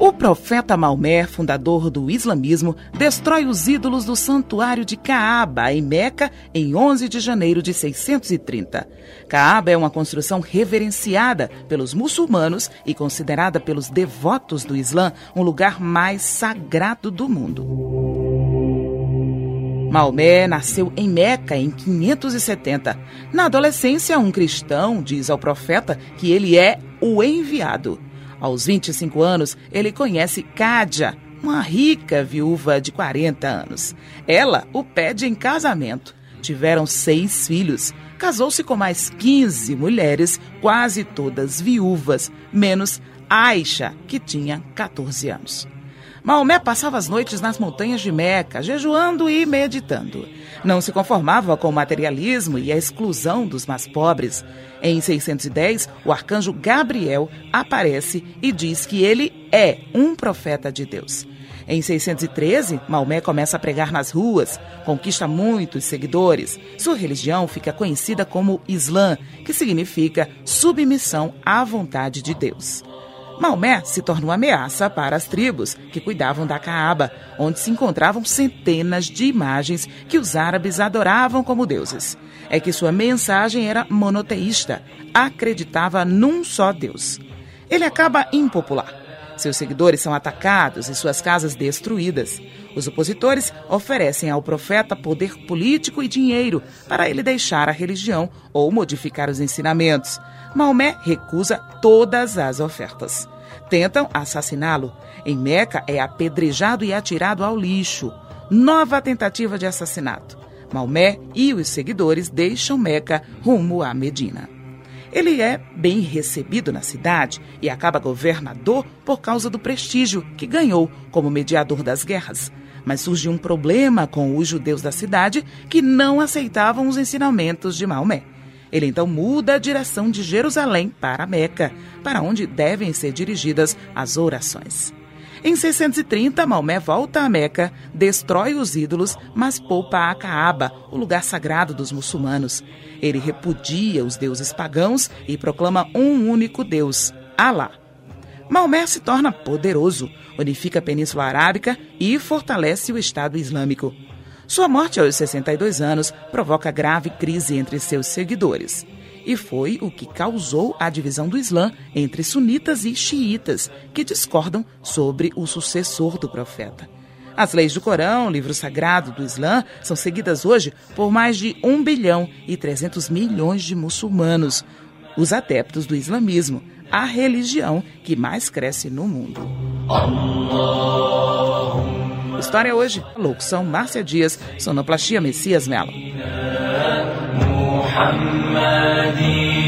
O profeta Maomé, fundador do islamismo, destrói os ídolos do santuário de Kaaba, em Meca, em 11 de janeiro de 630. Kaaba é uma construção reverenciada pelos muçulmanos e considerada pelos devotos do Islã um lugar mais sagrado do mundo. Maomé nasceu em Meca em 570. Na adolescência, um cristão diz ao profeta que ele é o enviado. Aos 25 anos, ele conhece Khadija, uma rica viúva de 40 anos. Ela o pede em casamento. Tiveram 6 filhos. Casou-se com mais 15 mulheres, quase todas viúvas, menos Aisha, que tinha 14 anos. Maomé passava as noites nas montanhas de Meca, jejuando e meditando. Não se conformava com o materialismo e a exclusão dos mais pobres. Em 610, o arcanjo Gabriel aparece e diz que ele é um profeta de Deus. Em 613, Maomé começa a pregar nas ruas, conquista muitos seguidores. Sua religião fica conhecida como Islã, que significa submissão à vontade de Deus. Maomé se torna uma ameaça para as tribos que cuidavam da Kaaba, onde se encontravam centenas de imagens que os árabes adoravam como deuses. É que sua mensagem era monoteísta, acreditava num só Deus. Ele acaba impopular. Seus seguidores são atacados e suas casas destruídas. Os opositores oferecem ao profeta poder político e dinheiro para ele deixar a religião ou modificar os ensinamentos. Maomé recusa todas as ofertas. Tentam assassiná-lo. Em Meca, é apedrejado e atirado ao lixo. Nova tentativa de assassinato. Maomé e os seguidores deixam Meca rumo a Medina. Ele é bem recebido na cidade e acaba governador por causa do prestígio que ganhou como mediador das guerras. Mas surge um problema com os judeus da cidade que não aceitavam os ensinamentos de Maomé. Ele então muda a direção de Jerusalém para Meca, para onde devem ser dirigidas as orações. Em 630, Maomé volta a Meca, destrói os ídolos, mas poupa a Kaaba, o lugar sagrado dos muçulmanos. Ele repudia os deuses pagãos e proclama um único Deus, Alá. Maomé se torna poderoso, unifica a Península Arábica e fortalece o Estado Islâmico. Sua morte aos 62 anos provoca grave crise entre seus seguidores. E foi o que causou a divisão do Islã entre sunitas e xiitas, que discordam sobre o sucessor do profeta. As leis do Corão, livro sagrado do Islã, são seguidas hoje por mais de 1 bilhão e 300 milhões de muçulmanos, os adeptos do islamismo, a religião que mais cresce no mundo. História hoje, locução Márcia Dias, sonoplastia Messias Melo.